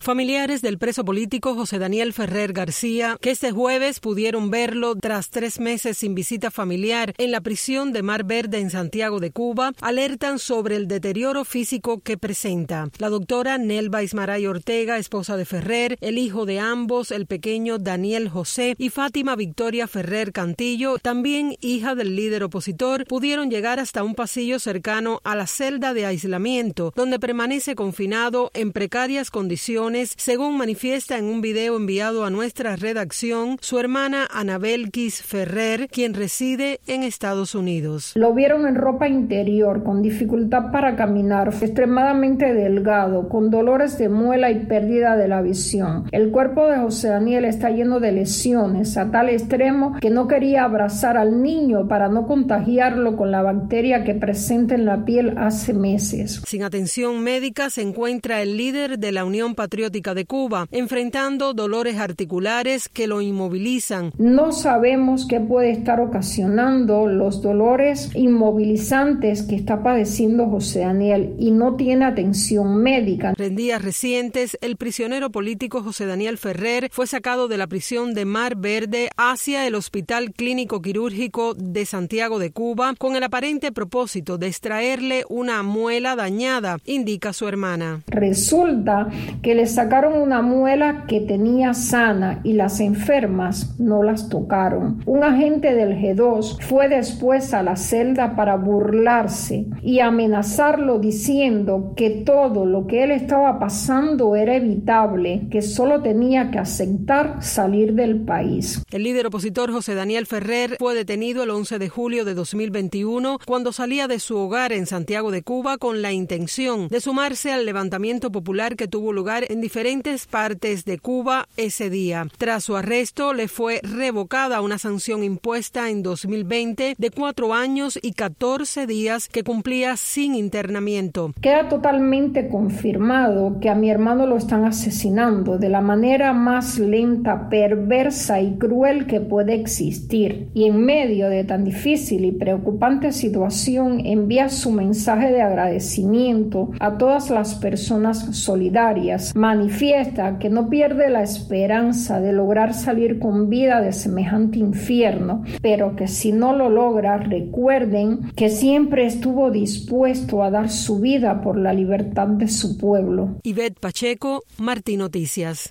Familiares del preso político José Daniel Ferrer García, que este jueves pudieron verlo tras 3 meses sin visita familiar en la prisión de Mar Verde en Santiago de Cuba, alertan sobre el deterioro físico que presenta. La doctora Nelva Ismaray Ortega, esposa de Ferrer, el hijo de ambos, el pequeño Daniel José, y Fátima Victoria Ferrer Cantillo, también hija del líder opositor, pudieron llegar hasta un pasillo cercano a la celda de aislamiento, donde permanece confinado en precarias condiciones, según manifiesta en un video enviado a nuestra redacción su hermana Anabelkis Ferrer, quien reside en Estados Unidos. Lo vieron en ropa interior, con dificultad para caminar, extremadamente delgado, con dolores de muela y pérdida de la visión. El cuerpo de José Daniel está lleno de lesiones, a tal extremo que no quería abrazar al niño para no contagiarlo con la bacteria que presenta en la piel hace meses. Sin atención médica se encuentra el líder de la Unión Patriótica de Cuba, enfrentando dolores articulares que lo inmovilizan. No sabemos qué puede estar ocasionando los dolores inmovilizantes que está padeciendo José Daniel y no tiene atención médica. En días recientes, el prisionero político José Daniel Ferrer fue sacado de la prisión de Mar Verde hacia el Hospital Clínico Quirúrgico de Santiago de Cuba con el aparente propósito de extraerle una muela dañada, indica su hermana. Resulta que le sacaron una muela que tenía sana y las enfermas no las tocaron. Un agente del G2 fue después a la celda para burlarse y amenazarlo diciendo que todo lo que él estaba pasando era evitable, que solo tenía que aceptar salir del país. El líder opositor José Daniel Ferrer fue detenido el 11 de julio de 2021 cuando salía de su hogar en Santiago de Cuba con la intención de sumarse al levantamiento popular que tuvo lugar en diferentes partes de Cuba ese día. Tras su arresto, le fue revocada una sanción impuesta en 2020 de 4 años y 14 días que cumplía sin internamiento. Queda totalmente confirmado que a mi hermano lo están asesinando de la manera más lenta, perversa y cruel que puede existir. Y en medio de tan difícil y preocupante situación, envía su mensaje de agradecimiento a todas las personas solidarias. Manifiesta que no pierde la esperanza de lograr salir con vida de semejante infierno, pero que si no lo logra, recuerden que siempre estuvo dispuesto a dar su vida por la libertad de su pueblo. Ivette Pacheco, Martí Noticias.